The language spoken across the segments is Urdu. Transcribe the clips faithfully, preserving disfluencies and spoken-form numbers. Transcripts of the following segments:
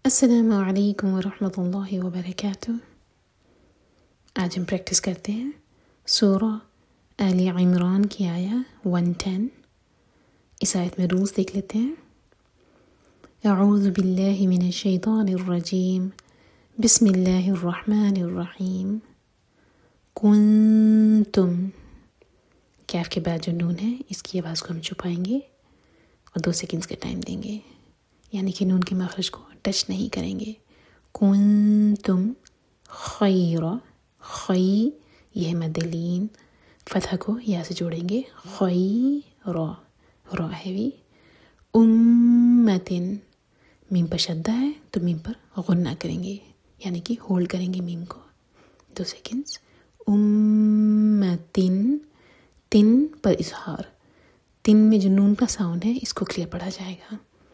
السلام علیکم ورحمۃ اللہ وبرکاتہ۔ آج ہم پریکٹس کرتے ہیں سورہ آل عمران کی آیا ون ٹین۔ اس آیت میں رولز دیکھ لیتے ہیں۔ اعوذ باللہ من الشیطان الرجیم، بسم اللہ الرحمن الرحیم۔ کنتم، کیف کے بعد جو نون ہے اس کی آواز کو ہم چھپائیں گے اور دو سیکنڈز کا ٹائم دیں گے، یعنی کہ نون کے مخرج کو ٹچ نہیں کریں گے۔ کنتم خیر، خی یہ ہے مد لین، فتح کو یا سے جوڑیں گے، خیر را ہیوی، امتن میم پر شدہ ہے تو میم پر غنہ کریں گے، یعنی کہ ہولڈ کریں گے میم کو دو سیکنڈز۔ امتن، تن پر اظہار، تن میں جو نون کا ساؤنڈ ہے اس کو کلیئر پڑھا جائے گا۔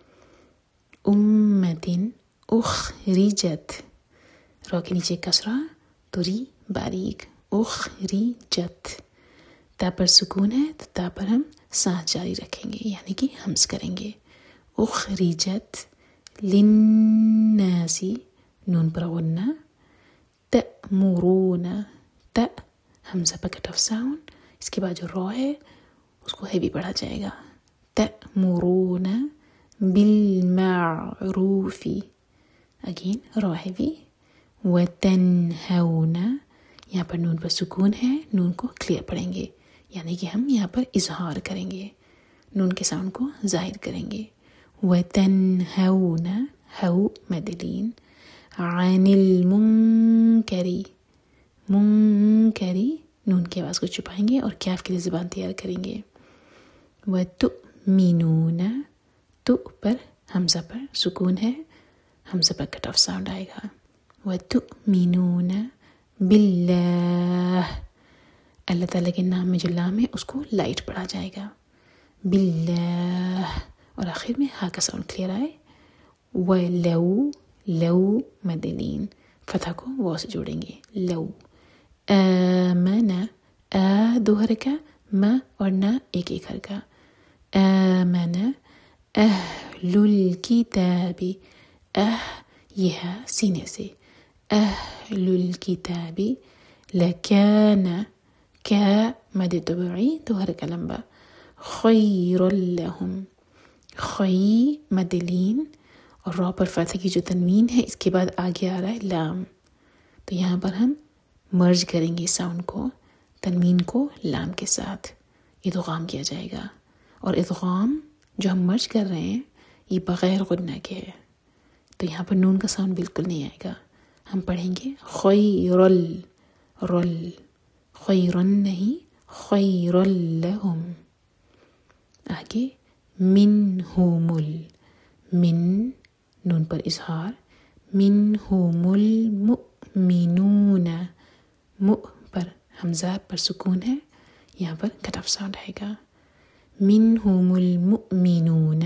امتن اخرجت، را کے نیچے کسرہ تو ری باریک، اخرجت، تا پر سکون ہے تو تا پر ہم سانس جاری رکھیں گے، یعنی کہ ہمس کریں گے۔ اخرجت للناس، نون پر غنہ، تأمرون، ت حمزہ پر کٹ آف ساؤنڈ، اس کے بعد جو را ہے اس کو ہیوی پڑھا جائے گا۔ تأمرون بالمعروف، اگین را ہیوی، وتنہون، یہاں پر نون پر سکون ہے، نون کو کلیئر پڑھیں گے، یعنی کہ ہم یہاں پر اظہار کریں گے، نون کے ساؤنڈ کو ظاہر کریں گے۔ وتنہون، ہو مد لین، عن المنکر، منکری نون کی آواز کو چھپائیں گے اور کیف کے لیے زبان تیار کریں گے۔ وتؤمنون، تو پر حمزہ پر سکون ہے، حمزہ پر کٹ آف ساؤنڈ آئے گا۔ وتؤمنون باللہ، اللہ تعالیٰ کے نام میں جو لام ہے اس کو لائٹ پڑھا جائے گا، باللہ، اور آخر میں ہا کا ساؤنڈ کلیئر آئے۔ ولو، لو مد لین، فتح کو واو سے جوڑیں گے، لو، آمن، آ دو حرکہ، ما اور نا ایک ایک حرکہ، آمن اہل الکتاب، اہ یہ ہے سینے سے، اہل الکتاب، لکان، کیا مد طبعی دو حرکہ لمبا، خیر لہم، خی مد لین اور را پر فتح کی جو تنوین ہے اس کے بعد آگے آ رہا ہے لام، تو یہاں پر ہم مرج کریں گے ساؤنڈ کو، تنوین کو لام کے ساتھ ادغام کیا جائے گا، اور ادغام جو ہم مرج کر رہے ہیں یہ بغیر غنہ کے ہے، تو یہاں پر نون کا ساؤنڈ بالکل نہیں آئے گا، ہم پڑھیں گے خیرل، رل، خیرن نہیں، خیرل لہم، آگے منہم ال، من نون پر اظہار، منہم المؤمنون، مؤ پر حمزہ پر سکون ہے، یہاں پر کٹ آف ساؤنڈ آئے گا، منہم المؤمنون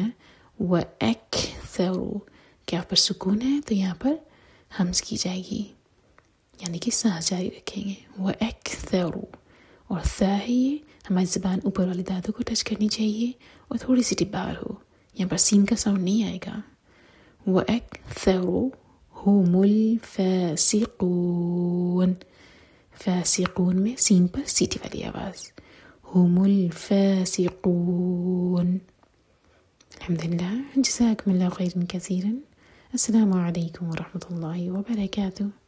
وَأَكْثَرُ، کیا پر سکون ہے تو یہاں پر حمز کی جائے گی، یعنی کہ سانس جاری رکھیں گے، وَأَكْثَرُ، اور ثا ہے یہ ہماری زبان اوپر والے دانتوں کو ٹچ کرنی چاہیے اور تھوڑی سی ٹپ باہر ہو، یہاں پر سین کا ساؤنڈ نہیں آئے گا۔ وَأَكْثَرُ هُمُ الْفَاسِقُونَ، فاسقون میں سین پر سیٹی والی آواز، ہم الفاسقون۔ الحمدللہ، جزاکم اللہ خیرا کثیرا، السلام علیکم ورحمۃ اللہ وبرکاتہ۔